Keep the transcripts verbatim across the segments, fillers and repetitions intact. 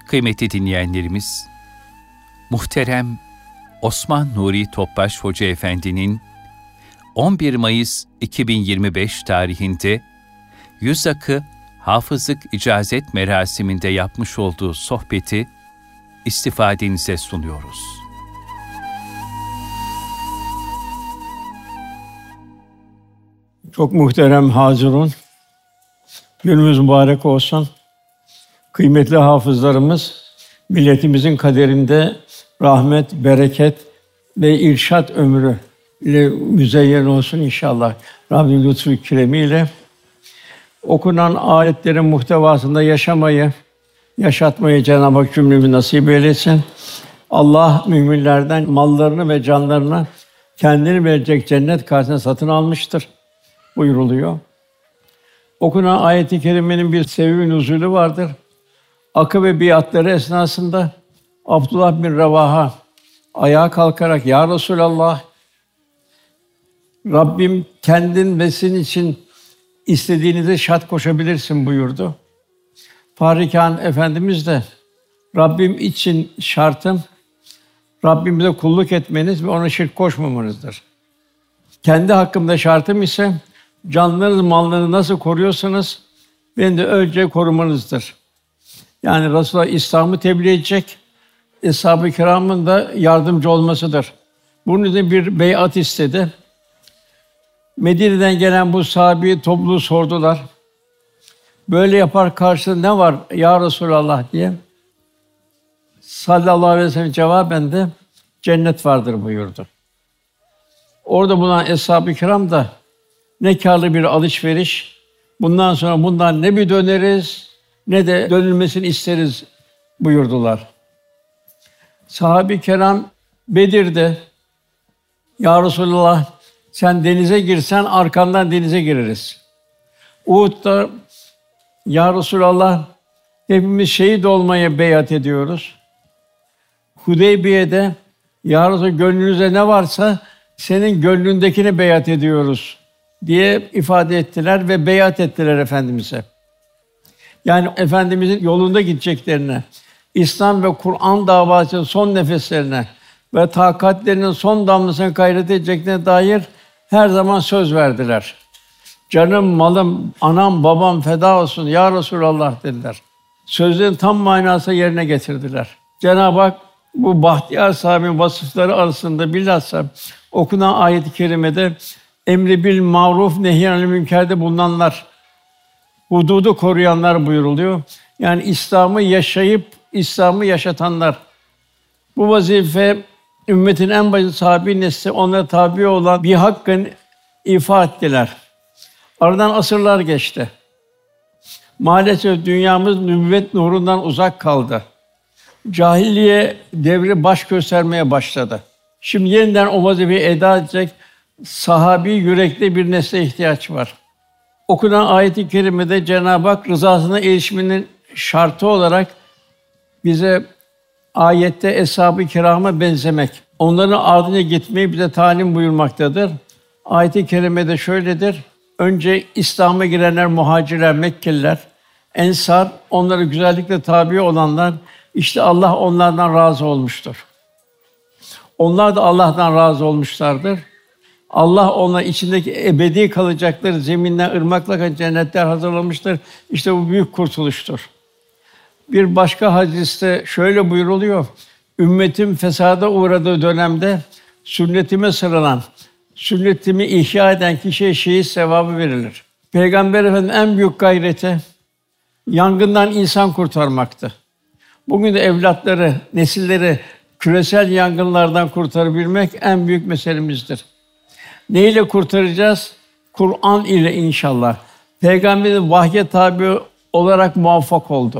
Kıymetli dinleyenlerimiz, muhterem Osman Nuri Topbaş Hoca Efendi'nin on bir Mayıs iki bin yirmi beş tarihinde Yüz Akı Hafızlık İcazet Merasiminde yapmış olduğu sohbeti istifadenize sunuyoruz. Çok muhterem hazirun, günümüz mübarek olsun. Kıymetli hafızlarımız, milletimizin kaderinde rahmet, bereket ve irşad ömrü ile müzeyyen olsun inşallah. Rabbim lütfu keremiyle okunan ayetlerin muhtevasında yaşamayı, yaşatmayı Cenab-ı Hak cümlemize nasip eylesin. Allah müminlerden mallarını ve canlarını kendini verecek cennet karşısında satın almıştır buyuruluyor. Okunan ayet-i kerimenin bir sebebi nuzulü vardır. Akabe biatları esnasında Abdullah bin Revaha ayağa kalkarak "Ya Resulallah, Rabbim kendin ve senin için istediğinize şart koşabilirsin" buyurdu. Fahri Kâinat Efendimiz de Rabbim için şartım Rabbimize kulluk etmeniz ve ona şirk koşmamanızdır. Kendi hakkımda şartım ise canlarınız, mallarınızı nasıl koruyorsanız beni de önce korumanızdır. Yani Resulullah İslam'ı tebliğ edecek, Eshab-ı Kirâm'ın da yardımcı olmasıdır. Bunun için bir beyat istedi. Medine'den gelen bu sahabi topluluğu sordular. Böyle yapar karşılığında ne var ya Resulallah diye. Sallallahu aleyhi ve sellem cevaben de cennet vardır buyurdu. Orada bulunan Eshab-ı Kiram da ne kârlı bir alışveriş, bundan sonra bundan ne bir döneriz ne de dönülmesini isteriz buyurdular. Sahabe-i keram Bedir'de "Ya Resulallah, sen denize girsen arkandan denize gireriz." Uhud'da "Ya Resulallah, hepimiz şehit olmaya beyat ediyoruz." Hudeybiye'de "Ya Resulallah, gönlünüzde ne varsa senin gönlündekine beyat ediyoruz" diye ifade ettiler ve beyat ettiler Efendimiz'e. Yani Efendimiz'in yolunda gideceklerine, İslam ve Kur'an davasının son nefeslerine ve takatlerinin son damlasına gayret edeceklerine dair her zaman söz verdiler. "Canım, malım, anam, babam feda olsun ya Resulallah" dediler. Sözlerin tam manası yerine getirdiler. Cenab-ı Hak bu bahtiyar sahabinin vasıfları arasında bilhassa okunan ayet-i kerimede emri bil maruf nehyanil münkerde bulunanlar, hududu koruyanlar buyuruluyor. Yani İslam'ı yaşayıp İslam'ı yaşatanlar. Bu vazife ümmetin en başı sahabe-i nesli onlara tabi olan bir hakkın ifa ettiler. Aradan asırlar geçti. Maalesef dünyamız nübüvvet nurundan uzak kaldı. Cahiliye devri baş göstermeye başladı. Şimdi yeniden o vazifeyi eda edecek sahabi yürekli bir nesle ihtiyaç var. Okunan ayet-i kerimede Cenab-ı Hak rızasına erişmenin şartı olarak bize ayette eshab-ı kirâma benzemek, onların ardına gitmeyi bize talim buyurmaktadır. Ayet-i kerimede şöyledir: önce İslam'a girenler muhacirler, Mekkeliler, ensar, onlara güzellikle tabi olanlar, işte Allah onlardan razı olmuştur. Onlar da Allah'tan razı olmuşlardır. Allah ona içindeki ebedi kalacakları zeminden ırmaklar akan cennetler hazırlamıştır. İşte bu büyük kurtuluştur. Bir başka hadiste şöyle buyuruluyor: ümmetim fesada uğradığı dönemde sünnetime sarılan, sünnetimi ihya eden kişiye şehit sevabı verilir. Peygamber Efendimiz en büyük gayreti yangından insan kurtarmaktı. Bugün de evlatları, nesilleri küresel yangınlardan kurtarabilmek en büyük meselemizdir. Ne ile kurtaracağız? Kur'an ile inşallah. Peygamberimiz vahye tabi olarak muvaffak oldu.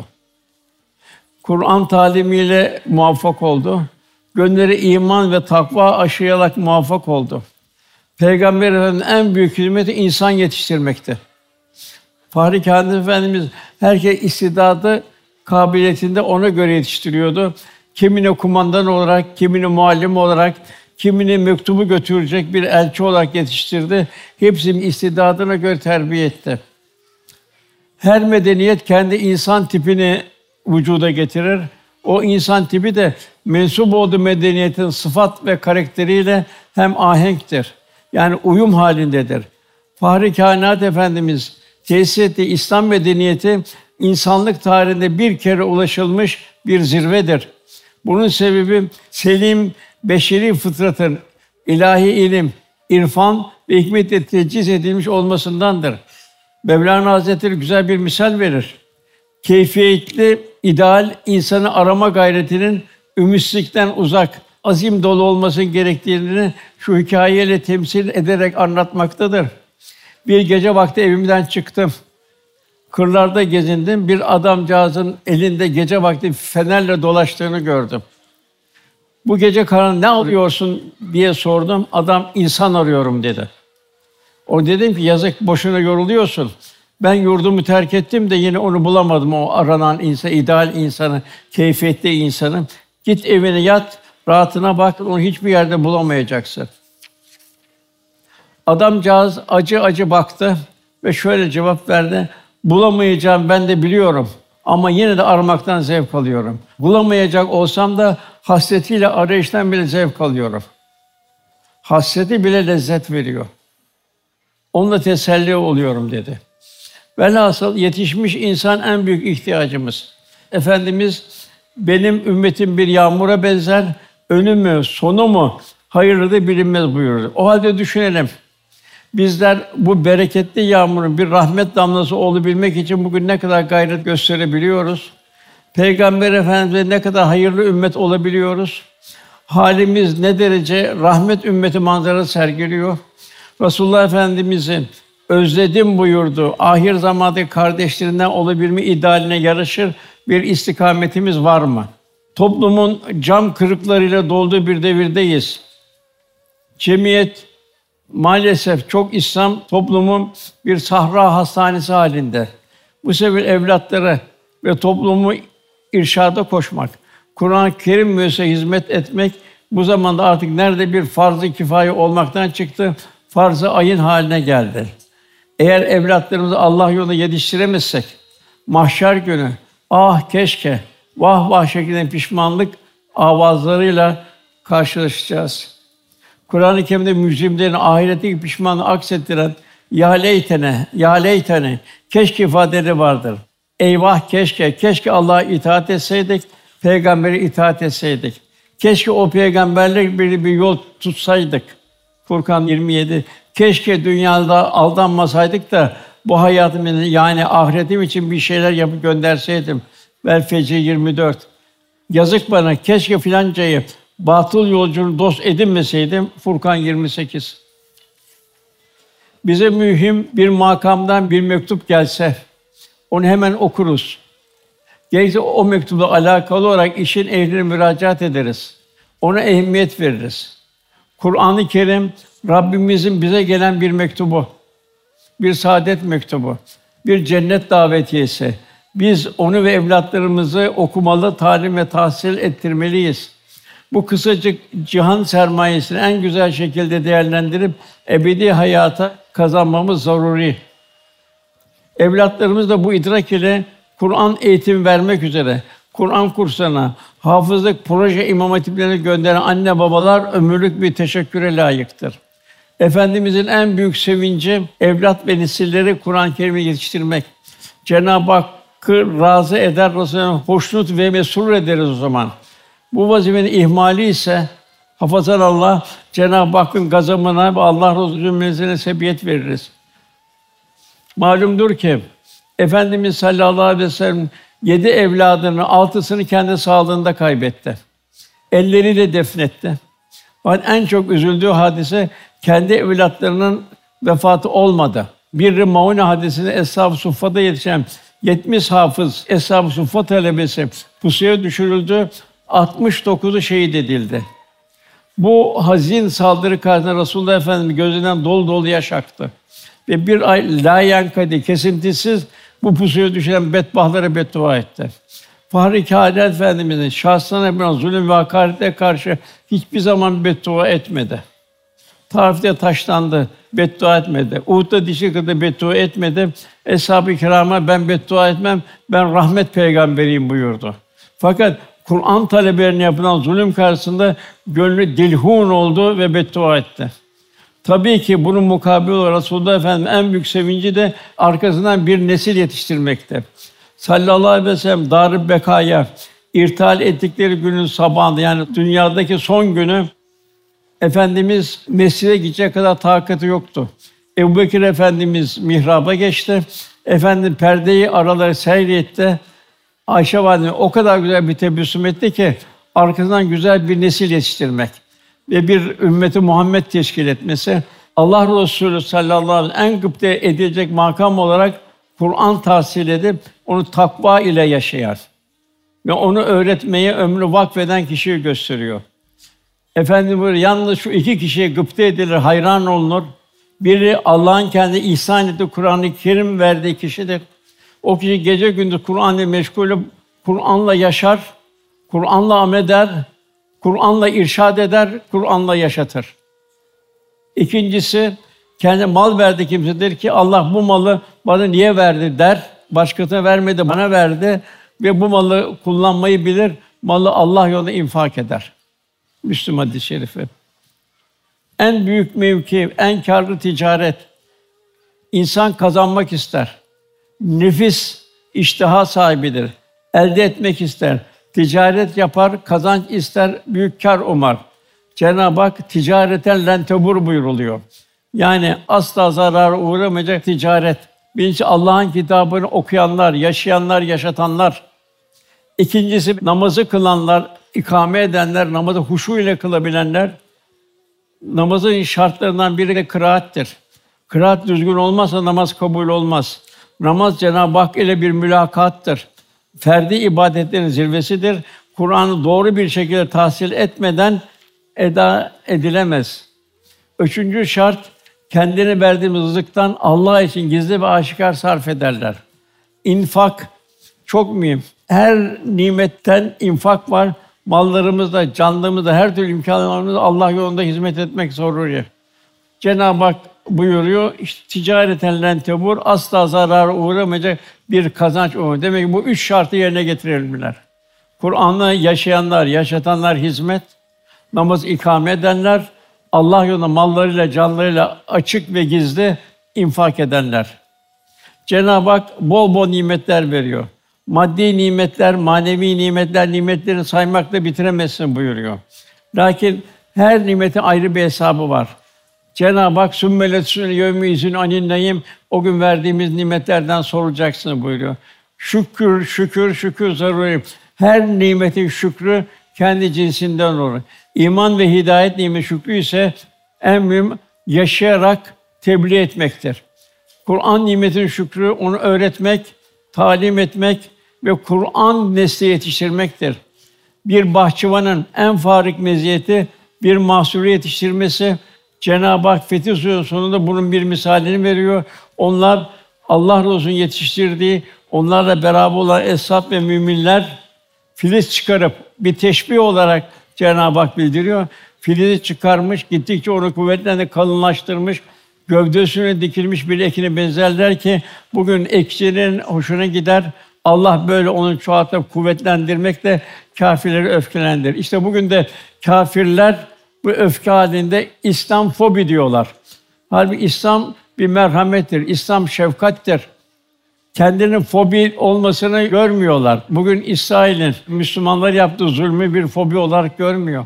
Kur'an talimiyle muvaffak oldu. Gönlleri iman ve takva aşılayarak muvaffak oldu. Peygamber Efendimiz'in en büyük hizmeti insan yetiştirmekti. Fahri Kâinat Efendimiz herkes istidadı kabiliyetinde ona göre yetiştiriyordu. Kimini kumandan olarak, kimini muallim olarak, kimini mektubu götürecek bir elçi olarak yetiştirdi. Hepsinin istidadına göre terbiye etti. Her medeniyet kendi insan tipini vücuda getirir. O insan tipi de mensup olduğu medeniyetin sıfat ve karakteriyle hem ahenktir. Yani uyum halindedir. Fahri Kâinat Efendimiz tesis ettiği İslam medeniyeti insanlık tarihinde bir kere ulaşılmış bir zirvedir. Bunun sebebi selim beşeri fıtratın ilahi ilim, irfan ve hikmetle teçhiz edilmiş olmasındandır. Mevlana Hazretleri güzel bir misal verir. Keyfiyetli ideal insanı arama gayretinin ümitsizlikten uzak, azim dolu olması gerektiğini şu hikâyeyle temsil ederek anlatmaktadır. Bir gece vakti evimden çıktım. Kırlarda gezindim. Bir adamcağızın elinde gece vakti fenerle dolaştığını gördüm. Bu gece karanlık ne arıyorsun diye sordum. Adam insan arıyorum dedi. O dedim ki yazık boşuna yoruluyorsun. Ben yurdumu terk ettim de yine onu bulamadım. O aranan insan, ideal insanı, keyfiyetli insanı. Git evine yat, rahatına bak. Onu hiçbir yerde bulamayacaksın. Adamcağız acı acı baktı ve şöyle cevap verdi. Bulamayacağım ben de biliyorum ama yine de aramaktan zevk alıyorum. Bulamayacak olsam da hasretiyle arayıştan bile zevk alıyorum. Hasreti bile lezzet veriyor. Onunla teselli oluyorum dedi. Velhasıl yetişmiş insan en büyük ihtiyacımız. Efendimiz benim ümmetim bir yağmura benzer, önü mü, sonu mu hayırlıdır bilinmez buyurdu. O halde düşünelim. Bizler bu bereketli yağmurun bir rahmet damlası olabilmek için bugün ne kadar gayret gösterebiliyoruz? Peygamber Efendimiz'e ne kadar hayırlı ümmet olabiliyoruz? Halimiz ne derece rahmet ümmeti manzarası sergiliyor? Resulullah Efendimiz'in özledim buyurdu. Ahir zamanda kardeşlerinden olabilme idealine yaraşır bir istikametimiz var mı? Toplumun cam kırıklarıyla dolduğu bir devirdeyiz. Cemiyet maalesef çok İslam toplumun bir sahra hastanesi halinde. Bu sebeple evlatları ve toplumu irşada koşmak, Kur'an-ı Kerim müessesesine hizmet etmek bu zamanda artık nerede bir farz-ı kifaye olmaktan çıktı, farz-ı ayın haline geldi. Eğer evlatlarımızı Allah yolunda yetiştiremezsek, mahşer günü ah keşke, vah vah şeklinde pişmanlık avazlarıyla karşılaşacağız. Kur'an-ı Kerim'de mücrimlerin ahiretteki pişmanlığı aksettiren ya leytene, ya leytene, keşke ifadeleri vardır. Eyvah keşke, keşke Allah'a itaat etseydik, peygambere itaat etseydik. Keşke o peygamberle bir, bir yol tutsaydık. Furkan yirmi yedi. Keşke dünyada aldanmasaydık da bu hayatımın yani ahiretim için bir şeyler yapıp gönderseydim. Vel Fecr yirmi dört. Yazık bana, keşke filancayı batıl yolcunun dost edinmeseydim. Furkan yirmi sekiz. Bize mühim bir makamdan bir mektup gelse, onu hemen okuruz. Gerekirse o mektupla alakalı olarak işin ehline müracaat ederiz. Ona ehemmiyet veririz. Kur'an-ı Kerim Rabbimizin bize gelen bir mektubu, bir saadet mektubu, bir cennet davetiyesi. Biz onu ve evlatlarımızı okumalı, talim ve tahsil ettirmeliyiz. Bu kısacık cihan sermayesini en güzel şekilde değerlendirip ebedi hayata kazanmamız zaruri. Evlatlarımız da bu idrak ile Kur'an eğitimi vermek üzere Kur'an kurslarına, hafızlık proje imam hatiplerine gönderen anne babalar ömürlük bir teşekküre layıktır. Efendimizin en büyük sevinci evlat ve nesilleri Kur'an-ı Kerim'e yetiştirmek. Cenab-ı Hakk'ı razı eder, Resulü'nü hoşnut ve mesrur ederiz o zaman. Bu vazifenin ihmali ise hafazanallah Cenab-ı Hakk'ın gazabına ve Allah Resulü'nün sebebiyet veririz. Malumdur ki Efendimiz sallallahu aleyhi ve sellem yedi evladının altısını kendi sağlığında kaybetti. Elleriyle defnetti. Fakat en çok üzüldüğü hadise kendi evlatlarının vefatı olmadı. Bir Maune hadisinde Eshab-ı Suffa'da yetişen yetmiş hafız Eshab-ı Suffa talebesi pusuya düşürüldü. altmış dokuzu şehit edildi. Bu hazin saldırı karşısında Resulullah Efendimiz gözünden dolu dolu yaş aktı. Ve bir ay la yankadi kesintisiz bu pusuya düşen bedbahtlara beddua etti. Fahri Kâinat Efendimiz'in şahsına yapılan zulüm ve hakarete karşı hiçbir zaman beddua etmedi. Taif'te taşlandı, beddua etmedi. Uhud'da dişi kırdı, beddua etmedi. Eshab-ı kirâma ben beddua etmem, ben rahmet peygamberiyim buyurdu. Fakat Kur'an talebelerine yapılan zulüm karşısında gönlü dilhun oldu ve beddua etti. Tabii ki bunun mukabil olarak Resulullah Efendimiz en büyük sevinci de arkasından bir nesil yetiştirmekte. Sallallahu aleyhi ve sellem Dar-ı Bekâ'ya irtihal ettikleri günün sabahında, yani dünyadaki son günü, Efendimiz mescide gidecek kadar takati yoktu. Ebubekir Efendimiz mihraba geçti. Efendim perdeyi araları seyretti. Ayşe validemiz o kadar güzel bir tebessüm etti ki arkasından güzel bir nesil yetiştirmek ve bir ümmeti Muhammed teşkil etmesi. Allah Resulü sallallahu aleyhi ve sellem en gıpta edilecek makam olarak Kur'an tahsil edip onu takva ile yaşayan ve onu öğretmeye ömrü vakfeden kişiyi gösteriyor. Efendim böyle yalnız şu iki kişiye gıpta edilir, hayran olunur. Biri Allah'ın kendi ihsan ettiği Kur'an-ı Kerim verdiği kişidir. O kişi gece gündüz Kur'an'la meşgul olup Kur'an'la yaşar, Kur'an'la amel eder, Kur'an'la irşad eder, Kur'an'la yaşatır. İkincisi, kendi mal verdi kimsedir ki Allah bu malı bana niye verdi der, başkasına vermedi, bana verdi ve bu malı kullanmayı bilir, malı Allah yolunda infak eder. Müslüm hadis-i şerifi. En büyük mevki, en kârlı ticaret. İnsan kazanmak ister. Nefis iştiha sahibidir. Elde etmek ister. Ticaret yapar, kazanç ister, büyük kâr umar. Cenab-ı Hak ticareten len tebur buyuruluyor. Yani asla zarara uğramayacak ticaret. Birincisi Allah'ın kitabını okuyanlar, yaşayanlar, yaşatanlar. İkincisi namazı kılanlar, ikame edenler, namazı huşu ile kılabilenler. Namazın şartlarından biri de kıraattir. Kıraat düzgün olmazsa namaz kabul olmaz. Namaz Cenab-ı Hak ile bir mülakattır. Ferdi ibadetlerin zirvesidir. Kur'an'ı doğru bir şekilde tahsil etmeden eda edilemez. Üçüncü şart, kendine verdiğimiz rızıktan Allah için gizli ve aşikar sarf ederler. İnfak çok mühim. Her nimetten infak var. Mallarımızda, canlımızda, her türlü imkânlarımızda Allah yolunda hizmet etmek zorunlu. Cenab-ı Hak buyuruyor, işte ticareten len tebur, asla zarara uğramayacak bir kazanç o. Demek ki bu üç şartı yerine getirebilirler. Kur'an'la yaşayanlar, yaşatanlar hizmet, namaz ikame edenler, Allah yolunda mallarıyla, canlarıyla açık ve gizli infak edenler. Cenab-ı Hak bol bol nimetler veriyor. Maddi nimetler, manevi nimetler, nimetlerini saymakla bitiremezsin buyuruyor. Lakin her nimetin ayrı bir hesabı var. Cenab-ı Hak "Sümmeletüs'ün yevmi izin anin neyim" o gün verdiğimiz nimetlerden sorulacaksın buyuruyor. Şükür, şükür, şükür zaruri. Her nimetin şükrü kendi cinsinden olur. İman ve hidayet nimeti şükrü ise en mühim yaşayarak tebliğ etmektir. Kur'an nimetinin şükrü onu öğretmek, talim etmek ve Kur'an nesli yetiştirmektir. Bir bahçıvanın en farik meziyeti bir mahsulü yetiştirmesi. Cenab-ı Hak Fetih Sûresinin sonunda bunun bir misalini veriyor. Onlar Allah Resulü'nün yetiştirdiği, onlarla beraber olan eshab ve müminler filiz çıkarıp bir teşbih olarak Cenab-ı Hak bildiriyor. Filizi çıkarmış, gittikçe onu kuvvetlendi, kalınlaştırmış, gövdesine dikilmiş bir ekine benzerler ki bugün ekçinin hoşuna gider. Allah böyle onu çoğaltıp kuvvetlendirmekle kâfirleri öfkelendirir. İşte bugün de kâfirler bu öfke halinde İslam fobi diyorlar. Halbuki İslam bir merhamettir, İslam şefkattir. Kendinin fobi olmasını görmüyorlar. Bugün İsrail'in Müslümanlar yaptığı zulmü bir fobi olarak görmüyor.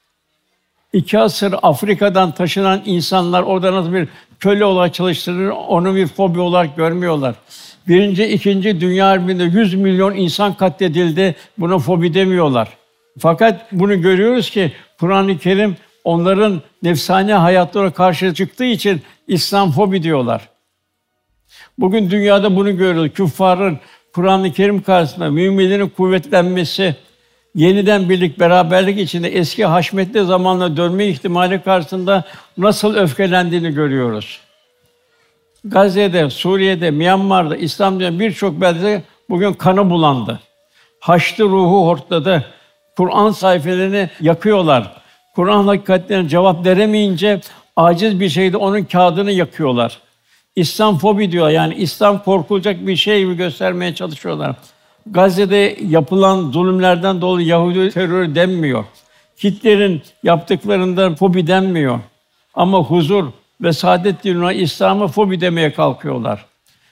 İki asır Afrika'dan taşınan insanlar orada nasıl bir köle olarak çalıştırılır, onu bir fobi olarak görmüyorlar. Birinci, ikinci Dünya Harbi'nde yüz milyon insan katledildi, buna fobi demiyorlar. Fakat bunu görüyoruz ki Kur'an-ı Kerim onların nefsani hayatlara karşı çıktığı için İslam fobi diyorlar. Bugün dünyada bunu görüyoruz. Küffarın Kur'an-ı Kerim karşısında müminlerin kuvvetlenmesi, yeniden birlik, beraberlik içinde eski haşmetli zamanla dönme ihtimali karşısında nasıl öfkelendiğini görüyoruz. Gazze'de, Suriye'de, Myanmar'da, İslam dünyasında birçok beldede bugün kanı bulandı. Haçlı ruhu hortladı. Kur'an sayfelerini yakıyorlar. Kur'an hakikatlerine cevap veremeyince aciz bir şekilde onun kağıdını yakıyorlar. İslam fobi diyor, yani İslam korkulacak bir şey gibi göstermeye çalışıyorlar. Gazze'de yapılan zulümlerden dolayı Yahudi terörü denmiyor. Hitler'in yaptıklarından fobi denmiyor. Ama huzur ve saadet dinine, İslam'a fobi demeye kalkıyorlar.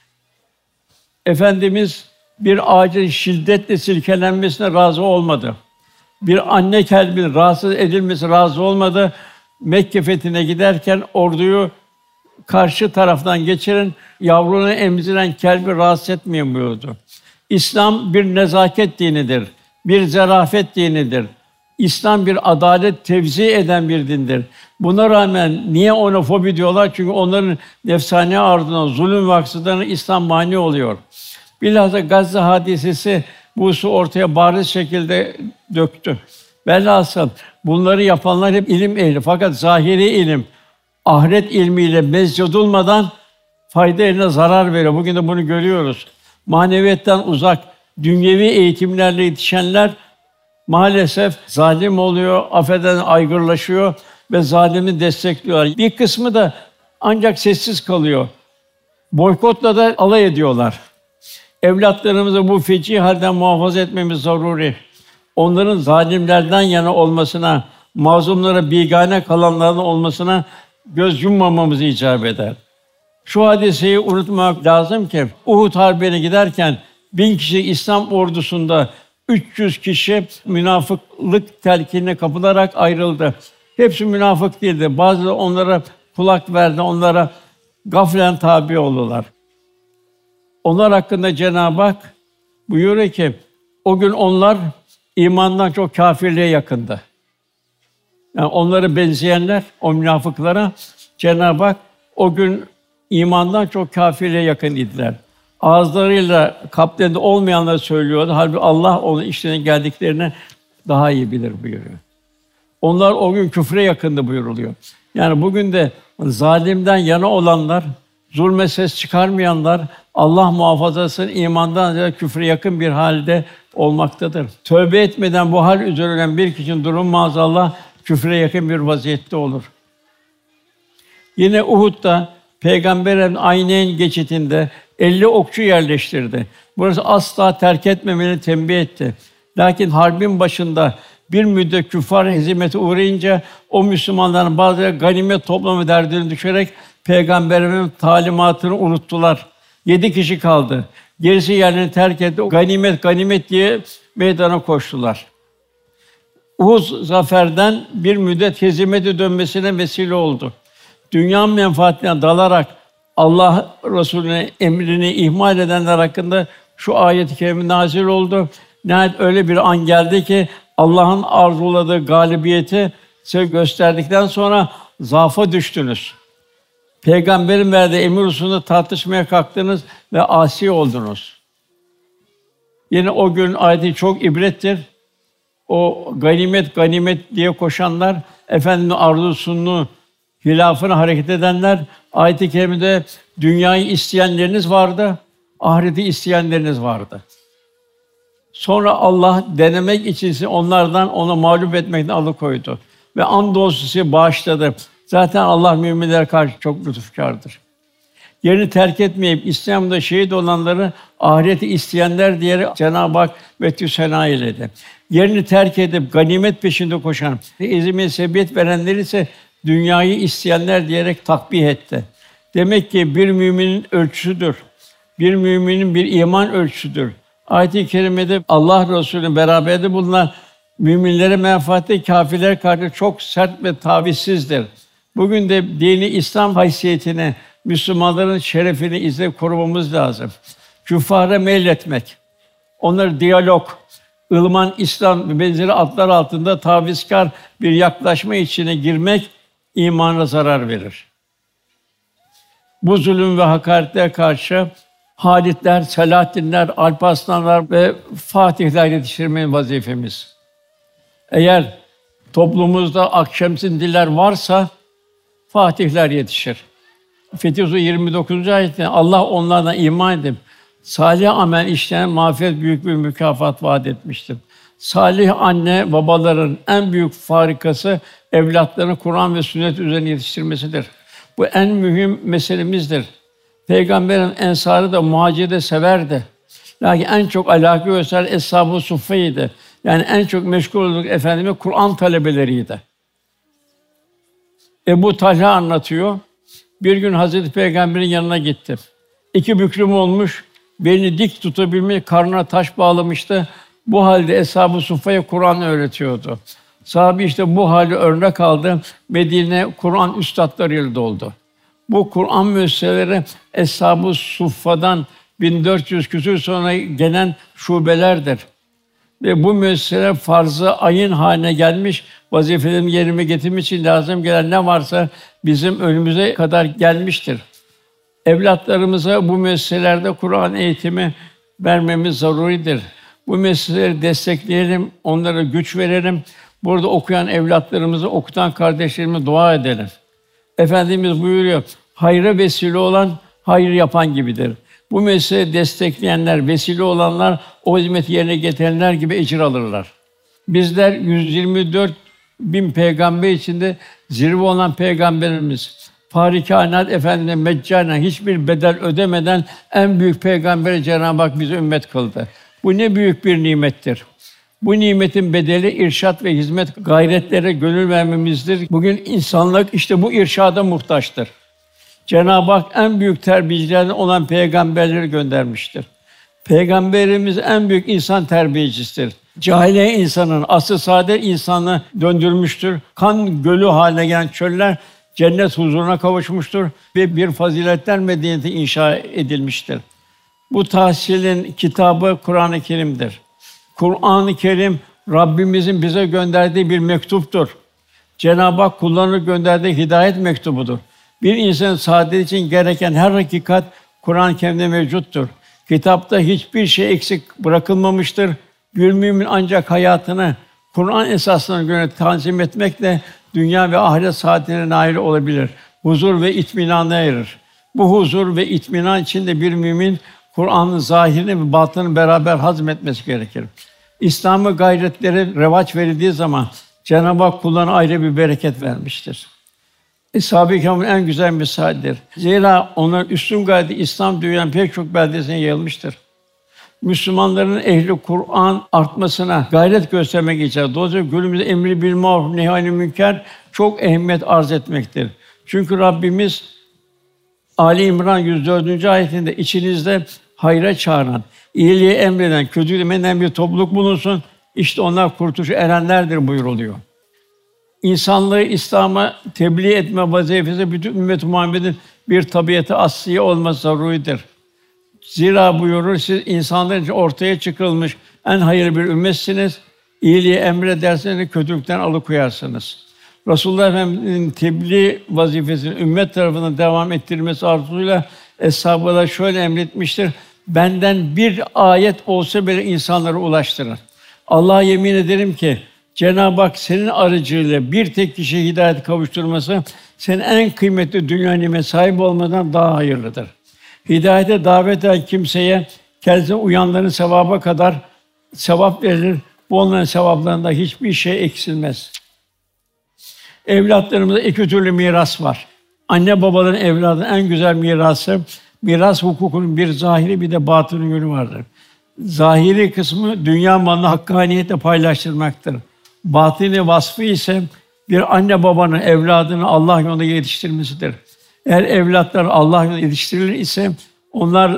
Efendimiz bir ağacın şiddetle silkelenmesine razı olmadı. Bir anne kalbinin rahatsız edilmesi razı olmadı. Mekke fethine giderken orduyu karşı taraftan geçirin, yavrunu emziren kelbi rahatsız etmeyin buyurdu. İslam bir nezaket dinidir, bir zarafet dinidir. İslam bir adalet tevzi eden bir dindir. Buna rağmen niye ona fobi diyorlar? Çünkü onların nefsani ardından zulüm ve haksızlığına İslam mani oluyor. Bilhassa Gazze hadisesi bu hususu ortaya bariz şekilde döktü. Velhasıl bunları yapanlar hep ilim ehli. Fakat zahiri ilim, ahiret ilmiyle mezcedulmadan fayda eline zarar veriyor. Bugün de bunu görüyoruz. Maneviyattan uzak, dünyevi eğitimlerle yetişenler maalesef zalim oluyor, affeden aygırlaşıyor ve zalimi destekliyorlar. Bir kısmı da ancak sessiz kalıyor. Boykotla da alay ediyorlar. Evlatlarımızı bu feci halden muhafaza etmemiz zaruri. Onların zalimlerden yana olmasına, mazlumlara bigane kalanların olmasına göz yummamamız icap eder. Şu hadiseyi unutmamak lazım ki Uhud Harbi'ne giderken bin kişi İslam ordusunda üç yüz kişi münafıklık telkinine kapılarak ayrıldı. Hepsi münafık değildi. Bazıları onlara kulak verdi, onlara gaflen tabi oldular. Onlar hakkında Cenab-ı Hak buyuruyor ki o gün onlar imandan çok kâfirliğe yakındı. Yani onlara benzeyenler, o münafıklara Cenab-ı Hak o gün imandan çok kâfirliğe yakın idiler. Ağızlarıyla kalplerinde olmayanları söylüyordu. Halbuki Allah onun işlerine geldiklerini daha iyi bilir buyuruyor. Onlar o gün küfre yakındı buyuruluyor. Yani bugün de zalimden yana olanlar, zulme ses çıkarmayanlar, Allah muhafazasın imandan ya küfre yakın bir halde olmaktadır. Tövbe etmeden bu hal üzere ölen bir kişinin durumu maazallah küfre yakın bir vaziyette olur. Yine Uhud'da Peygamber'in Ayneyn geçitinde elli okçu yerleştirdi. Burası asla terk etmemeni tembih etti. Lakin harbin başında bir müddet küffar hezimete uğrayınca o Müslümanların bazıları ganimet toplama derdine düşerek Peygamber'in talimatını unuttular. Yedi kişi kaldı. Gerisi yerlerini terk etti. Ganimet, ganimet diye meydana koştular. Uhud zaferden bir müddet hezimete dönmesine vesile oldu. Dünya menfaatine dalarak Allah Resulü'nün emrini ihmal edenler hakkında şu ayet-i kerime nazil oldu. Nihayet öyle bir an geldi ki Allah'ın arzuladığı galibiyeti size gösterdikten sonra zaafa düştünüz. Peygamberin verdiği emir hususunda tartışmaya kalktınız ve asi oldunuz. Yine o gün ayeti çok ibrettir. O ganimet ganimet diye koşanlar, Efendimiz'in arzusunu, hilafını hareket edenler, ayet-i kerimede dünyayı isteyenleriniz vardı, ahireti isteyenleriniz vardı. Sonra Allah denemek için sizi onlardan ona mağlup etmekten alıkoydu ve andolsun sizi bağışladı. Zaten Allah müminlere karşı çok lütufkârdır. Yerini terk etmeyip İslam'da şehit olanları ahireti isteyenler diyerek Cenab-ı Hak metü sena eyledi. Yerini terk edip ganimet peşinde koşan, ezime sebebiyet verenleri ise dünyayı isteyenler diyerek takbih etti. Demek ki bir müminin ölçüsüdür. Bir müminin bir iman ölçüsüdür. Ayet-i kerimede Allah Resulü'nün beraberinde bulunan müminlere menfaatte kâfirlere karşı çok sert ve tavizsizdir. Bugün de dini İslam haysiyetini, Müslümanların şerefini izleyip korumamız lazım. Küffâra meyletmek, onları diyalog, ılıman İslam ve benzeri adlar altında tavizkar bir yaklaşma içine girmek imana zarar verir. Bu zulüm ve hakaretlere karşı Halitler, Selahaddinler, Alparslanlar ve Fatihler yetiştirmenin vazifemiz. Eğer toplumumuzda Akşemseddinler varsa Fatihler yetişir. Fetih Suresi yirmi dokuzuncu ayette Allah onlardan iman edip salih amel işleyen mağfiret büyük bir mükafat vaat etmiştir. Salih anne babaların en büyük farikası evlatlarını Kur'an ve sünnet üzerine yetiştirmesidir. Bu en mühim meselemizdir. Peygamberin ensarı da muhaciri de severdi. Lakin en çok alaka gösteren Eshab-ı Suffe'ydi. Yani en çok meşgul olduk Efendimiz Kur'an talebeleriydi. Ebu Talha anlatıyor. Bir gün Hazreti Peygamber'in yanına gitti. İki büklüm olmuş, belini dik tutabilmiş, karnına taş bağlamıştı. Bu halde Eshab-ı Suffe'ye Kur'an öğretiyordu. Sahabe işte bu hali örnek aldı. Medine Kur'an üstadlarıyla doldu. Bu Kur'an müesseseleri Eshab-ı Suffa'dan bin dört yüz küsur sonra gelen şubelerdir. Ve bu müesseseler farz-ı ayın haline gelmiş, vazifelerini yerine getirmek için lazım gelen ne varsa bizim önümüze kadar gelmiştir. Evlatlarımıza bu müesseselerde Kur'an eğitimi vermemiz zaruridir. Bu müesseseleri destekleyelim, onlara güç verelim. Burada okuyan evlatlarımızı, okutan kardeşlerime dua edelim. Efendimiz buyuruyor, hayra vesile olan, hayır yapan gibidir. Bu meseleyi destekleyenler, vesile olanlar, o hizmeti yerine getirenler gibi ecir alırlar. Bizler yüz yirmi dört bin peygamber içinde zirve olan peygamberimiz, Fâri Kâinat Efendimiz meccanen hiçbir bedel ödemeden en büyük peygamberi Cenab-ı Hak bize ümmet kıldı. Bu ne büyük bir nimettir. Bu nimetin bedeli irşad ve hizmet gayretlere gönül vermemizdir. Bugün insanlık işte bu irşada muhtaçtır. Cenab-ı Hak en büyük terbiyecilerden olan peygamberleri göndermiştir. Peygamberimiz en büyük insan terbiyecisidir. Cahiliye insanın, asr-ı saadet insanı döndürmüştür. Kan gölü haline gelen çöller cennet huzuruna kavuşmuştur ve bir faziletler medeniyeti inşa edilmiştir. Bu tahsilin kitabı Kur'an-ı Kerim'dir. Kur'an-ı Kerim Rabbimizin bize gönderdiği bir mektuptur. Cenab-ı Hak kullarına gönderdiği hidayet mektubudur. Bir insanın saadet için gereken her hakikat Kur'an-ı Kerim'de mevcuttur. Kitapta hiçbir şey eksik bırakılmamıştır. Bir mümin ancak hayatını Kur'an esaslarına göre tanzim etmekle dünya ve ahiret saadetine nail olabilir. Huzur ve itminana erir. Bu huzur ve itminan içinde bir mümin Kur'an'ın zahirini ve batınını beraber hazmetmesi gerekir. İslam'ı gayretleri revaç verildiği zaman Cenab-ı Hak kullarına ayrı bir bereket vermiştir. Eshab-ı Kiram'ın en güzel misalidir. Zira onların üstün gayreti İslam dünyanın pek çok beldesine yayılmıştır. Müslümanların ehli Kur'an artmasına gayret göstermek için dolayısıyla günümüzde emri bil maruf nehy-i münker çok ehemmiyet arz etmektir. Çünkü Rabbimiz Ali İmran yüz dördüncü ayetinde içinizde hayra çağıran, iyiliği emreden, kötülüğü men eden bir topluluk bulunsun. İşte onlar kurtuluşa erenlerdir buyuruluyor. İnsanlığı İslam'a tebliğ etme vazifesi bütün ümmet-i Muhammed'in bir tabiatı asliye olması zaruridir. Zira buyurur, siz insanlar için ortaya çıkılmış en hayırlı bir ümmetsiniz. İyiliği emrederseniz, kötülükten alıkoyarsınız. Resulullah Efendimiz'in tebliğ vazifesini ümmet tarafından devam ettirilmesi arzusuyla eshab-ına şöyle emretmiştir: benden bir ayet olsa bile insanlara ulaştırın. Allah'a yemin ederim ki Cenab-ı Hak senin aracılığıyla bir tek kişiye hidayet kavuşturması senin en kıymetli dünya nimete sahip olmadan daha hayırlıdır. Hidayete davet eden kimseye kendisine uyanların sevaba kadar sevap verilir. Bu onların sevaplarında hiçbir şey eksilmez. Evlatlarımıza iki türlü miras var. Anne babaların evladının en güzel mirası, miras hukukunun bir zahiri bir de batını yönü vardır. Zahiri kısmı dünya malını hakkaniyetle paylaştırmaktır. Batini vasfı ise bir anne babanın evladını Allah yolunda yetiştirmesidir. Eğer evlatlar Allah yolunda yetiştirilir ise onlar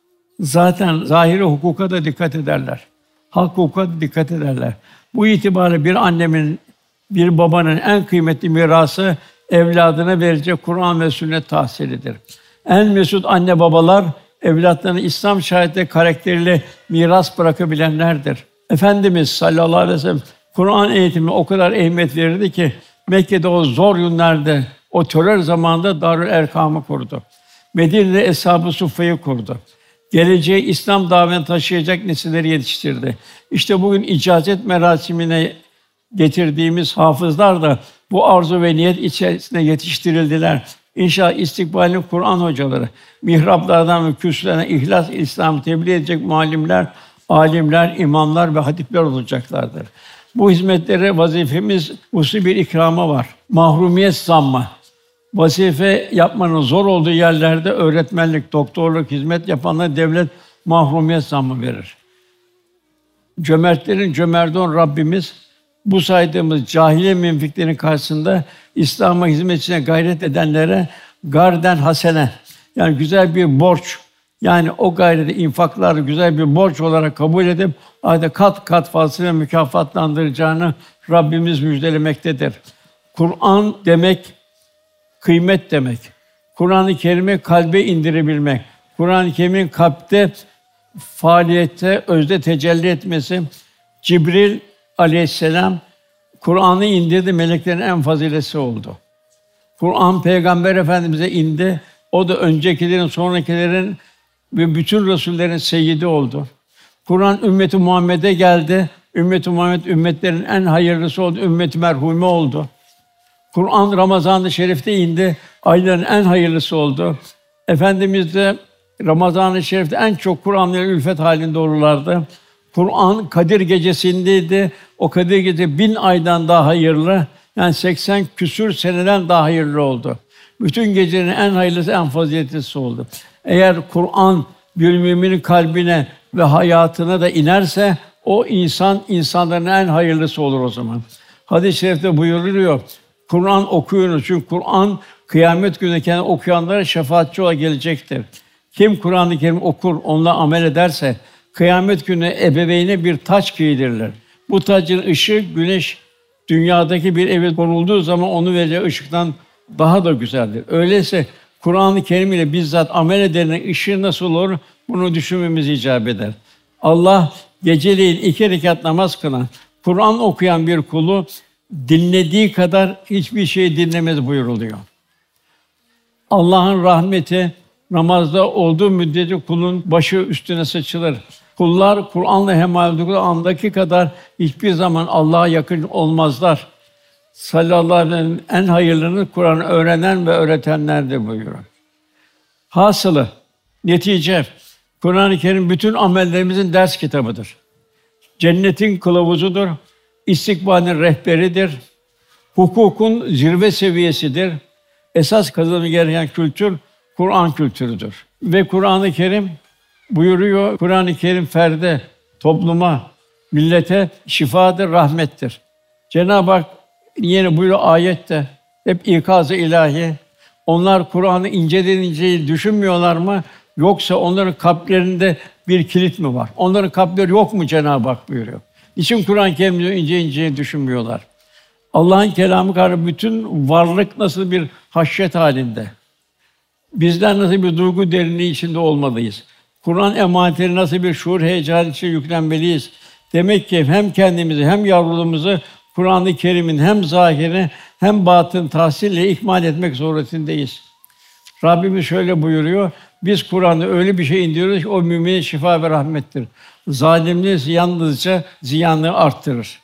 zaten zahiri hukuka da dikkat ederler. Hak hukuka da dikkat ederler. Bu itibarla bir annemin, bir babanın en kıymetli mirası evladına verecek Kur'an ve sünnet tahsilidir. En mesut anne babalar evlatlarına İslam şahitleri karakteriyle miras bırakabilenlerdir. Efendimiz sallallahu aleyhi ve sellem Kur'an eğitimine o kadar ehemmiyet verirdi ki Mekke'de o zor günlerde, o terör zamanında Darül Erkam'ı kurdu. Medine'de Eshab-ı Suffe'yi kurdu. Geleceği İslam davetini taşıyacak nesilleri yetiştirdi. İşte bugün icazet merasimine getirdiğimiz hafızlar da bu arzu ve niyet içerisinde yetiştirildiler. İnşallah istikbalin Kur'an hocaları, mihraplardan ve kürsülerden ihlas İslam'ı tebliğ edecek muallimler, alimler, imamlar ve hatipler olacaklardır. Bu hizmetlere vazifemiz hususi bir ikrama var. Mahrumiyet zammı. Vazife yapmanın zor olduğu yerlerde öğretmenlik, doktorluk, hizmet yapanlara devlet mahrumiyet zammı verir. Cömertlerin cömerti olan Rabbimiz bu saydığımız cahiliye münfiklerin karşısında İslam'a hizmet için gayret edenlere garden hasene, yani güzel bir borç, yani o gayreti infakları güzel bir borç olarak kabul edip ayda kat kat fazlasıyla mükafatlandıracağını Rabbimiz müjdelemektedir. Kur'an demek kıymet demek. Kur'an-ı Kerim'i kalbe indirebilmek. Kur'an-ı Kerim'in kalpte faaliyette, özde tecelli etmesi. Cibril Aleyhisselam Kur'an'ı indirdi, meleklerin en fazilesi oldu. Kur'an Peygamber Efendimiz'e indi. O da öncekilerin, sonrakilerin ve bütün resullerin seyyidi oldu. Kur'an ümmeti Muhammed'e geldi. Ümmeti Muhammed ümmetlerin en hayırlısı oldu. Ümmeti merhume oldu. Kur'an Ramazan-ı Şerif'te indi. Ayların en hayırlısı oldu. Efendimiz de Ramazan-ı Şerif'te en çok Kur'an'la ülfet halinde olurlardı. Kur'an Kadir Gecesi'ndeydi. O Kadir Gecesi bin aydan daha hayırlı. Yani seksen küsur seneden daha hayırlı oldu. Bütün gecenin en hayırlısı, en faziletlisi oldu. Eğer Kur'an bir müminin kalbine ve hayatına da inerse o insan insanların en hayırlısı olur o zaman. Hadis-i şerifte buyuruluyor. Kur'an okuyunuz çünkü Kur'an kıyamet günü kendi okuyanlara şefaatçi olarak gelecektir. Kim Kur'an-ı Kerim okur, onunla amel ederse kıyamet günü ebeveyne bir taç giydirilir. Bu tacın ışığı güneş dünyadaki bir eve konulduğu zaman onu vereceği ışıktan daha da güzeldir. Öyleyse Kur'an-ı Kerim ile bizzat amel edenin ışığı nasıl olur? Bunu düşünmemiz icap eder. Allah geceleyin iki rekat namaz kılan, Kur'an okuyan bir kulu dinlediği kadar hiçbir şey dinlemez buyuruluyor. Allah'ın rahmeti namazda olduğu müddetçe kulun başı üstüne saçılır. Kullar Kur'an'la hemhal oldukları andaki kadar hiçbir zaman Allah'a yakın olmazlar. Sallallahu aleyhi ve sellem en hayırlını Kur'an'ı öğrenen ve öğretenlerdir buyuruyor. Hasılı, netice, Kur'an-ı Kerim bütün amellerimizin ders kitabıdır. Cennetin kılavuzudur, istikbalin rehberidir, hukukun zirve seviyesidir. Esas kazanılması gereken kültür Kur'an kültürüdür. Ve Kur'an-ı Kerim buyuruyor, Kur'an-ı Kerim ferde, topluma, millete şifadır, rahmettir. Cenab-ı Hak yine buyuruyor ayette, hep ikaz-ı ilahi. Onlar Kur'an'ı inceden inceyi düşünmüyorlar mı? Yoksa onların kalplerinde bir kilit mi var? Onların kalpleri yok mu Cenab-ı Hak buyuruyor. İçin Kur'an-ı Kerim'i ince ince düşünmüyorlar. Allah'ın kelamı karşı bütün varlık nasıl bir haşyet halinde. Bizler nasıl bir duygu derinliği içinde olmalıyız? Kur'an emanetleri nasıl bir şuur heyecanı içinde yüklenmeliyiz? Demek ki hem kendimizi hem yavruluğumuzu Kur'an-ı Kerim'in hem zahirini hem batın tahsille ikmal etmek suretindeyiz. Rabbimiz şöyle buyuruyor: biz Kur'an'ı öyle bir şey indiriyoruz ki o mümine şifa ve rahmettir. Zalimliği yalnızca ziyanını arttırır.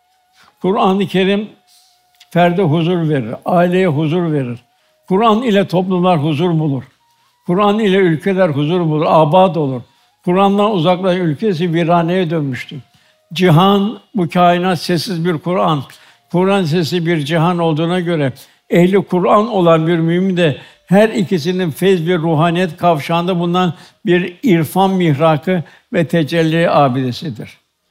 Kur'an-ı Kerim ferde huzur verir, aileye huzur verir. Kur'an ile toplumlar huzur bulur. Kur'an ile ülkeler huzur bulur, abad olur. Kur'an'dan uzaklaşan ülkesi viraneye dönmüştür. Cihan, bu kainat sessiz bir Kur'an. Kur'an sesi bir cihan olduğuna göre ehli Kur'an olan bir mümin de her ikisinin feyz ve ruhaniyet kavşağında bulunan bir irfan mihrakı ve tecelli abidesidir.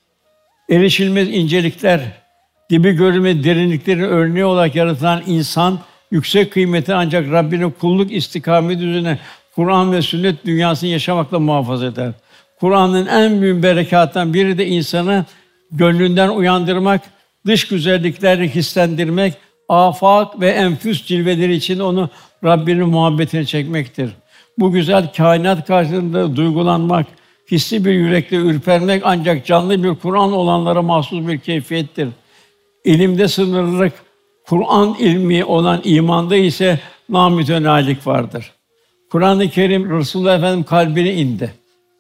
Erişilmez incelikler, dibi görülmez derinliklerin örneği olarak yaratılan insan, yüksek kıymeti ancak Rabbinin kulluk istikameti üzerine Kur'an ve sünnet dünyasını yaşamakla muhafaza eder. Kur'an'ın en büyük berekatından biri de insanı gönlünden uyandırmak, dış güzelliklerle hislendirmek, afak ve enfüs cilveleri için onu Rabbinin muhabbetine çekmektir. Bu güzel kainat karşısında duygulanmak, hissi bir yürekle ürpermek ancak canlı bir Kur'an olanlara mahsus bir keyfiyettir. İlimde sınırlılık, Kur'an ilmi olan imanda ise namütenahilik vardır. Kur'an-ı Kerim Resulullah Efendimiz kalbine indi.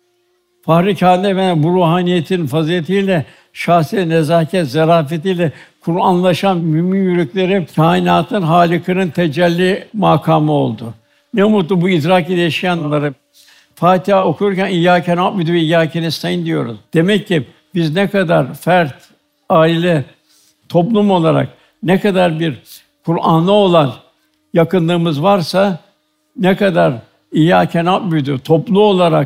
Fahri Kâinat Efendimiz bu ruhaniyetin faziletiyle, şahsi nezaket, zarafetiyle Kur'anlaşan mümin yürekleri kainatın Halik'inin tecelli makamı oldu. Ne mutlu bu idrak ile yaşayanlara. Fatiha okurken İyyâke na'budu ve İyyâke nestaîn diyoruz. Demek ki biz ne kadar fert, aile, toplum olarak ne kadar bir Kur'an'a olan yakınlığımız varsa, ne kadar İyyâke na'budu toplu olarak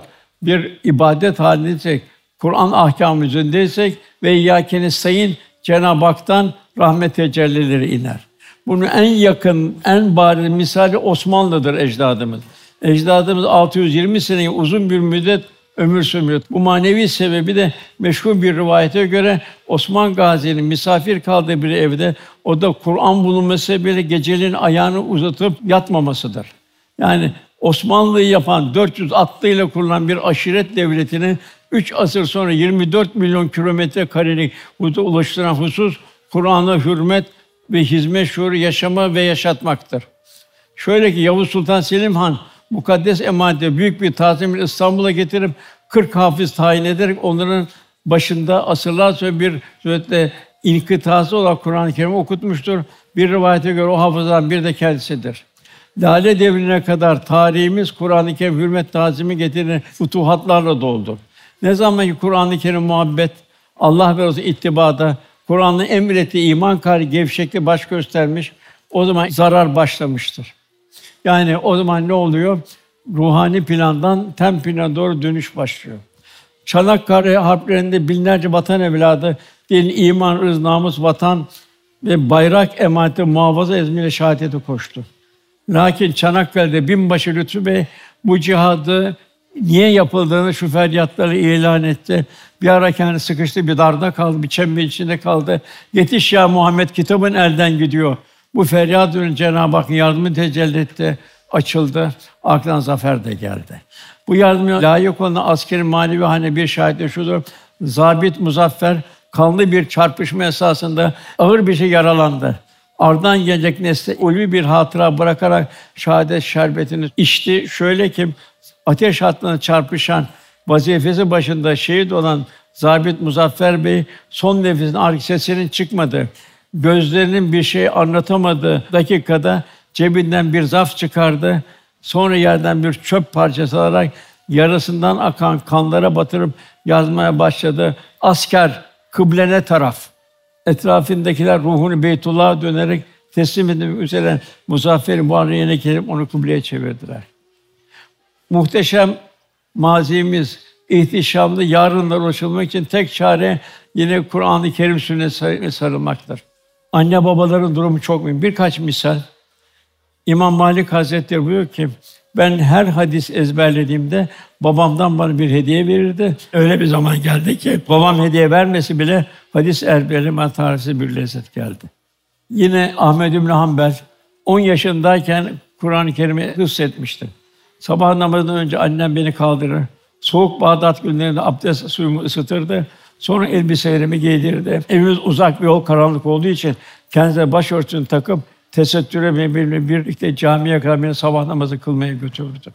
bir ibadet halindeysek, Kur'an ahkâmı üzerindeysek ve İyyâke nestaîn, Cenab-ı Hak'tan rahmet tecellileri iner. Bunun en yakın, en bariz misali Osmanlı'dır ecdadımız. Ecdadımız altı yüz yirmi seneyi uzun bir müddet ömür sürmüyor. Bu manevi sebebi de meşhur bir rivayete göre Osman Gazi'nin misafir kaldığı bir evde, o da Kur'an bulunması sebebiyle geceleyin ayağını uzatıp yatmamasıdır. Yani Osmanlı'yı yapan dört yüz atlıyla kurulan bir aşiret devletini üç asır sonra yirmi dört milyon kilometre karelik hududa ulaştıran husus Kur'an'a hürmet ve hizmet şuuru yaşama ve yaşatmaktır. Şöyle ki Yavuz Sultan Selim Han mukaddes emaneti büyük bir tazimle İstanbul'a getirip kırk hafız tayin ederek onların başında asırlar sonra bir surette inkıtası olarak Kur'an-ı Kerim'i okutmuştur. Bir rivayete göre o hafızlardan biri de kendisidir. Lale devrine kadar tarihimiz Kur'an-ı Kerim hürmet tazimi getiren futuhatlarla doldu. Ne zaman ki Kur'an-ı Kerim muhabbet, Allah ve Resulü ittibada, Kur'an'ın emrettiği iman kâri gevşekliği baş göstermiş, o zaman zarar başlamıştır. Yani o zaman ne oluyor? Ruhani plandan tem plana doğru dönüş başlıyor. Çanakkale harplerinde binlerce vatan evladı, din, iman, ırz, namus, vatan ve bayrak emaneti muhafaza ezmiyle şehadete koştu. Lakin Çanakkale'de binbaşı Lütfü Bey bu cihadı niye yapıldığını şu feryatlarla ilan etti. Bir ara kendisi sıkıştı, bir darda kaldı, bir çember içinde kaldı. Yetiş ya Muhammed, kitabın elden gidiyor. Bu feryat ürünü Cenab-ı Hakk'ın yardımı tecelli etti, açıldı. Arkadan zafer de geldi. Bu yardıma layık olan askeri manevi hane bir şahit şudur. Zabit Muzaffer kanlı bir çarpışma esasında ağır bir şey yaralandı. Ardından gelecek nesle ulvi bir hatıra bırakarak şehadet şerbetini içti. Şöyle ki ateş hattına çarpışan, vazifesi başında şehit olan Zabit Muzaffer Bey son nefesinin artık sesinin çıkmadı. Gözlerinin bir şey anlatamadığı dakikada cebinden bir zarf çıkardı. Sonra yerden bir çöp parçası alarak yarasından akan kanlara batırıp yazmaya başladı. Asker kıblene taraf. Etrafındakiler ruhunu Beytullah'a dönerek teslim edilmek üzere Muzaffer-i Muharrem'e gelip onu kıbleye çevirdiler. Muhteşem mazimiz, ihtişamlı yarınlara ulaşılmak için tek çare yine Kur'an-ı Kerim sünnetine sarılmaktır. Anne babaların durumu çok mühim. Birkaç misal. İmam Malik Hazretleri buyuruyor ki, ben her hadis ezberlediğimde babamdan bana bir hediye verirdi. Öyle bir zaman geldi ki babam hediye vermesi bile hadis ezberleme tarifi bir lezzet geldi. Yine Ahmed İbn Hanbel on yaşındayken Kur'an-ı Kerim'i hıfzetmişti. Sabah namazından önce annem beni kaldırır, soğuk Bağdat günlerinde abdest suyumu ısıtırdı. Sonra elbiselerimi giydirirdi. Evimiz uzak bir yol, karanlık olduğu için kendisine başörtüsünü takıp tesettüre benimle birlikte camiye kadar beni sabah namazı kılmaya götürürdü.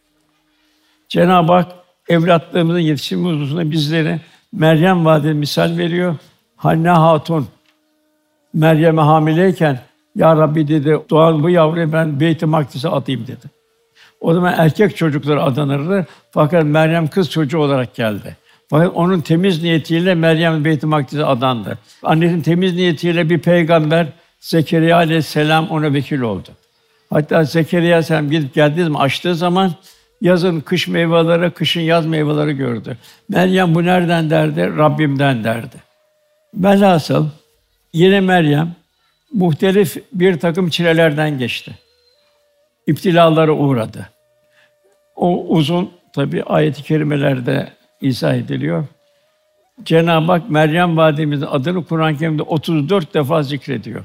Cenab-ı Hak evlatlarımızın yetişimi hususunda bizlere Meryem valide misal veriyor. Hanne Hatun Meryem'e hamileyken ya Rabbi dedi, doğan bu yavruyu ben Beyt-i Makdis'e atayım dedi. O zaman erkek çocukları adanırdı. Fakat Meryem kız çocuğu olarak geldi. Fakat onun temiz niyetiyle Meryem Beyt-i Makdis'e adandı. Annesinin temiz niyetiyle bir peygamber Zekeriya aleyhisselam ona vekil oldu. Hatta Zekeriya aleyhisselam gidip geldiği zaman açtığı zaman yazın kış meyveleri, kışın yaz meyveleri gördü. Meryem bu nereden derdi? Rabbimden derdi. Velhasıl yine Meryem muhtelif bir takım çilelerden geçti. İptilalara uğradı. O uzun tabi ayet-i kerimelerde izah ediliyor. Cenab-ı Hak Meryem validemizin adını Kur'an-ı Kerim'de otuz dört defa zikrediyor.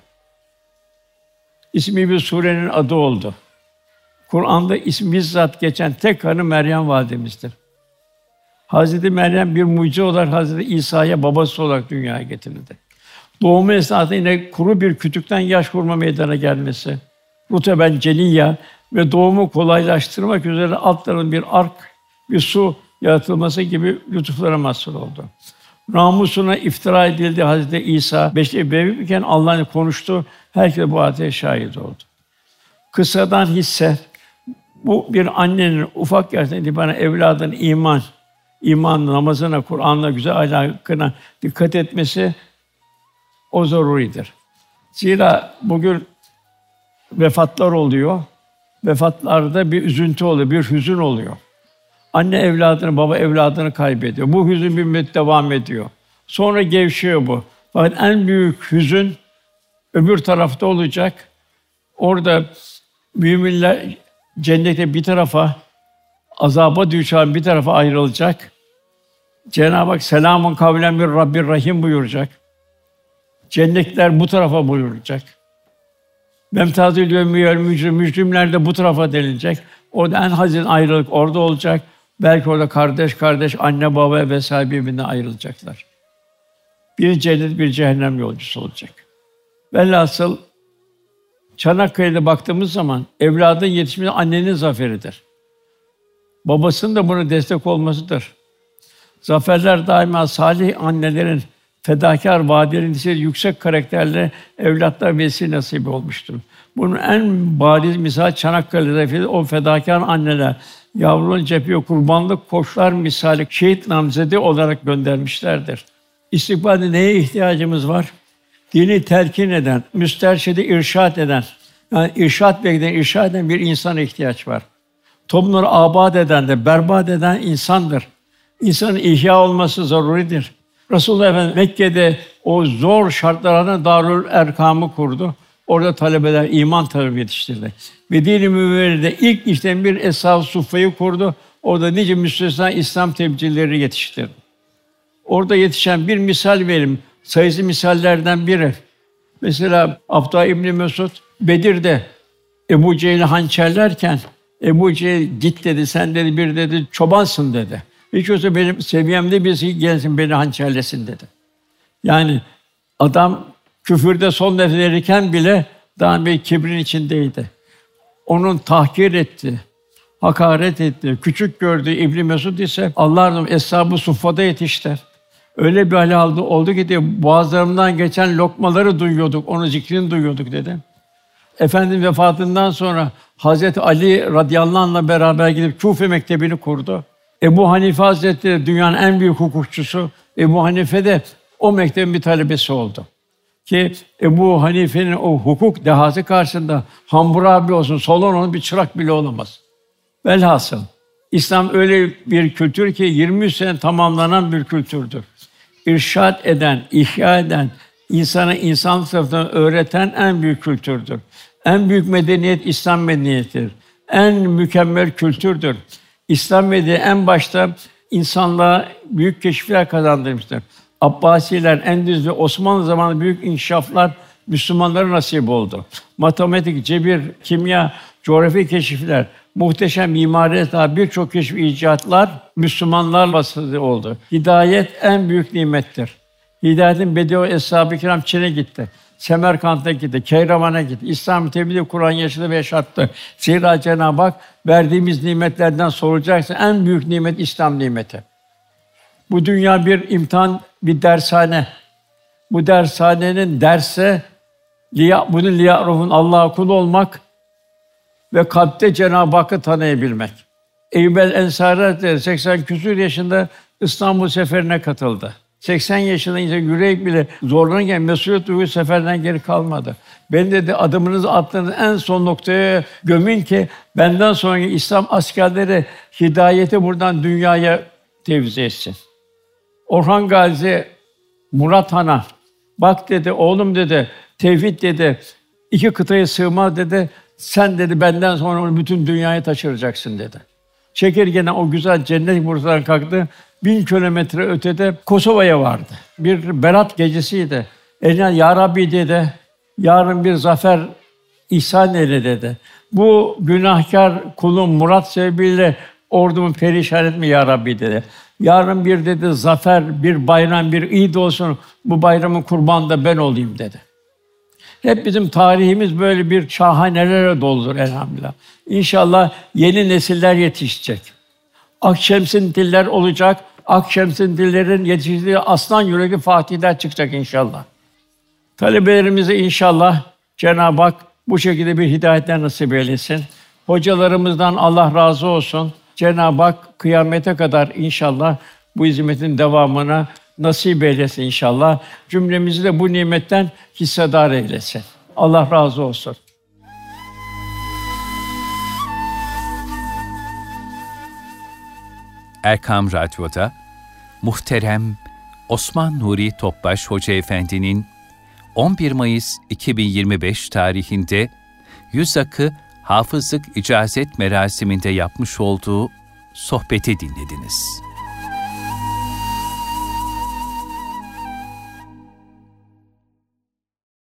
İsmi bir surenin adı oldu. Kur'an'da ismi bizzat geçen tek hanım Meryem validemizdir. Hazreti Meryem bir mucize olarak Hazreti İsa'ya babası olarak dünyaya getirildi. Doğumu esnasında yine kuru bir kütükten yaş vurma meydana gelmesi, ruteben celiyya ve doğumu kolaylaştırmak üzere altlarının bir ark, bir su yaratılması gibi lütuflara mazhar oldu. Namusuna iftira edildi Hazreti İsa beşli bebeyken Allah'ın konuştu. Herkes bu hadise şahit oldu. Kıssadan hisse bu bir annenin ufak yaştan itibaren evladının iman, iman namazına, Kur'an'la, güzel ahlakına dikkat etmesi o zaruridir. Zira bugün vefatlar oluyor. Vefatlarda bir üzüntü oluyor, bir hüzün oluyor. Anne evladını, baba evladını kaybediyor. Bu hüzün bir müddet devam ediyor. Sonra gevşiyor bu. Fakat en büyük hüzün öbür tarafta olacak. Orada müminler cennete bir tarafa, azaba düşen bir tarafa ayrılacak. Cenab-ı Hak selamun kavlen bir Rabbir Rahim buyuracak. Cennetler bu tarafa buyuracak. Memtazül yevmiyel mücrim, mücrimler de bu tarafa denilecek. Orada en hazin ayrılık orada olacak. Belki orada kardeş kardeş, anne baba vesaire birbirinden ayrılacaklar. Bir cennet, bir cehennem yolcusu olacak. Velhasıl Çanakkale'de baktığımız zaman evladın yetişmesi annenin zaferidir. Babasının da buna destek olmasıdır. Zaferler daima salih annelerin fedakâr vâdilerinde yüksek karakterli evlatlar vesile nasip olmuştur. Bunun en bariz misal Çanakkale zaferi, o fedakâr anneler yavrunun cepheye kurbanlık koçlar misali şehit namzedi olarak göndermişlerdir. İstikbalde neye ihtiyacımız var? Dini telkin eden, müsterşidi irşad eden, yani irşad bekleyen, irşad eden bir insana ihtiyaç var. Toplumları âbad eden de, berbat eden insandır. İnsanın ihya olması zaruridir. Resulullah Efendimiz Mekke'de o zor şartlarında Darül Erkam'ı kurdu. Orada talebeler iman talebi yetiştirdi. Medine-i Münevvere'de ilk işten bir Eshab-ı Suffa'yı kurdu. Orada nice müstesna İslam temsilcileri yetiştirdi. Orada yetişen bir misal verelim. Sayısız misallerden biri. Mesela Abdullah İbni Mesud Bedir'de Ebu Cehil'i hançerlerken Ebu Cehil git dedi, sen dedi bir dedi çobansın dedi. Hiç olsa benim seviyemde birisi gelsin beni hançerlesin dedi. Yani adam küfürde son nefes verirken bile daha bir kibrin içindeydi. Onun tahkir etti, hakaret etti, küçük gördüğü İbn Mesud ise Allah'ım Eshab-ı Suffa'da yetiştiler. Öyle bir hal aldı oldu ki diye boğazlarımdan geçen lokmaları duyuyorduk, onun zikrini duyuyorduk dedi. Efendimiz vefatından sonra Hazreti Ali radıyallahu anh'la beraber gidip Küfe mektebini kurdu. Ebu Hanife Hazretleri dünyanın en büyük hukukçusu. Ebu Hanife de o mektebin bir talebesi oldu. Ki Ebu Hanife'nin o hukuk dehası karşısında Hammurabi olsun, Solon'un bir çırak bile olamaz. Velhasıl İslam öyle bir kültür ki yirmi üç sene tamamlanan bir kültürdür. İrşad eden, ihya eden, insana insan tarafından öğreten en büyük kültürdür. En büyük medeniyet İslam medeniyetidir. En mükemmel kültürdür. İslam medeniyeti en başta insanlığa büyük keşifler kazandırmıştır. Abbasiler, Endülüs ve Osmanlı zamanında büyük inkişaflar Müslümanlara nasip oldu. Matematik, cebir, kimya, coğrafi keşifler, muhteşem mimari daha birçok keşif icatlar Müslümanlar vasıtası oldu. Hidayet en büyük nimettir. Hidayetin bedevi eshab-ı kiram Çin'e gitti. Semerkant'a gitti, Keyraman'a gitti. İslam-ı tebliğ Kur'an yaşadı ve yaşattı. Zira Cenab-ı Hak verdiğimiz nimetlerden sorulacaksa en büyük nimet İslam nimeti. Bu dünya bir imtihan, bir dershane. Bu dershanenin derse liya bunun liya'rufun Allah'a kul olmak ve kalpte Cenab-ı Hakk'ı tanıyabilmek. Eyyub el-Ensari Hazretleri seksen küsur yaşında İstanbul seferine katıldı. seksen yaşında insan yürek bile zorlanırken mesuliyet duygusu seferden geri kalmadı. Ben dedi adımınızı attığınız en son noktaya gömün ki benden sonraki İslam askerleri hidayeti buradan dünyaya tevzi etsin. Orhan Gazi Murat Han'a bak dedi, oğlum dedi, tevhid dedi, iki kıtaya sığmaz dedi. Sen dedi benden sonra onu bütün dünyaya taşıracaksın dedi. Çekirge'den o güzel cennet burçlarından kalktı. Bin kilometre ötede Kosova'ya vardı. Bir berat gecesiydi. Eline Ya Rabbi dedi, yarın bir zafer ihsan eyle dedi. Bu günahkar kulun Murat sebebiyle ordumu perişan etme Ya Rabbi dedi. Yarın bir dedi zafer, bir bayram, bir İd olsun. Bu bayramın kurbanı da ben olayım dedi. Hep bizim tarihimiz böyle bir şahanelerle doludur elhamdülillah. İnşallah yeni nesiller yetişecek. Akşemsintiller olacak. Akşemsintillerin yetiştiği aslan yürekli fatihler çıkacak inşallah. Talebelerimize inşallah Cenab-ı Hak bu şekilde bir hidayetler nasip eylesin. Hocalarımızdan Allah razı olsun. Cenab-ı Hak kıyamete kadar inşallah bu hizmetin devamına nasip eylesin inşallah. Cümlemizi de bu nimetten hissedar eylesin. Allah razı olsun. Erkam Radyo'da muhterem Osman Nuri Topbaş Hoca Efendi'nin on bir Mayıs iki bin yirmi beş tarihinde yüz akı hafızlık icazet merasiminde yapmış olduğu sohbeti dinlediniz.